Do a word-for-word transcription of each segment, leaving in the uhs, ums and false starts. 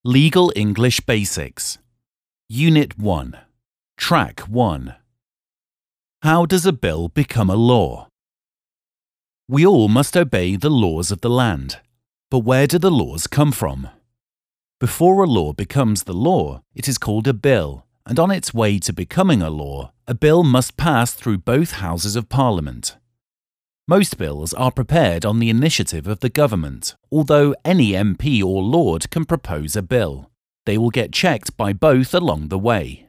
Legal English Basics. Unit one. Track one. How does a bill become a law? We all must obey the laws of the land. But where do the laws come from? Before a law becomes the law, it is called a bill, and on its way to becoming a law, a bill must pass through both houses of Parliament. Most bills are prepared on the initiative of the government, although any M P or Lord can propose a bill. They will get checked by both along the way.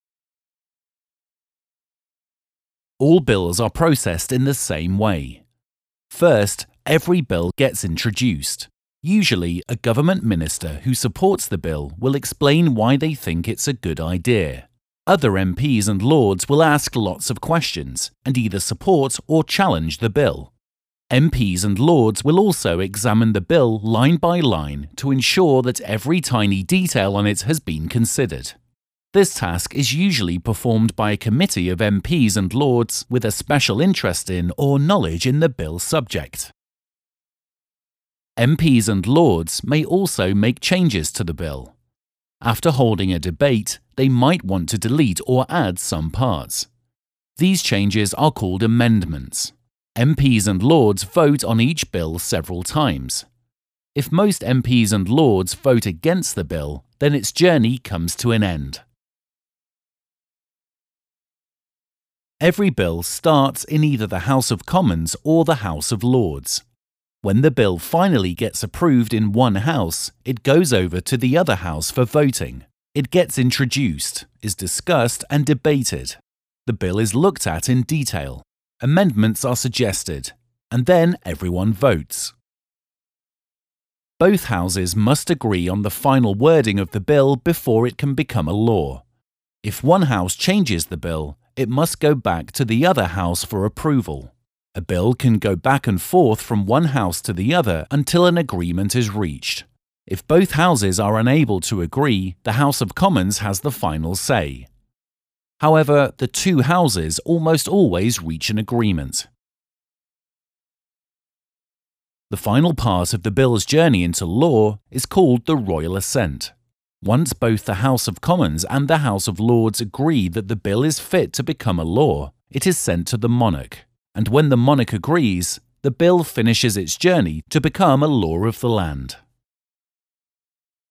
All bills are processed in the same way. First, every bill gets introduced. Usually, a government minister who supports the bill will explain why they think it's a good idea. Other M Ps and Lords will ask lots of questions and either support or challenge the bill. M Ps and Lords will also examine the bill line by line to ensure that every tiny detail on it has been considered. This task is usually performed by a committee of M Ps and Lords with a special interest in or knowledge in the bill subject. M Ps and Lords may also make changes to the bill. After holding a debate, they might want to delete or add some parts. These changes are called amendments. M Ps and Lords vote on each bill several times. If most M Ps and Lords vote against the bill, then its journey comes to an end. Every bill starts in either the House of Commons or the House of Lords. When the bill finally gets approved in one house, it goes over to the other house for voting. It gets introduced, is discussed and debated. The bill is looked at in detail. Amendments are suggested, and then everyone votes. Both houses must agree on the final wording of the bill before it can become a law. If one house changes the bill, it must go back to the other house for approval. A bill can go back and forth from one house to the other until an agreement is reached. If both houses are unable to agree, the House of Commons has the final say. However, the two houses almost always reach an agreement. The final part of the bill's journey into law is called the royal assent. Once both the House of Commons and the House of Lords agree that the bill is fit to become a law, it is sent to the monarch. And when the monarch agrees, the bill finishes its journey to become a law of the land.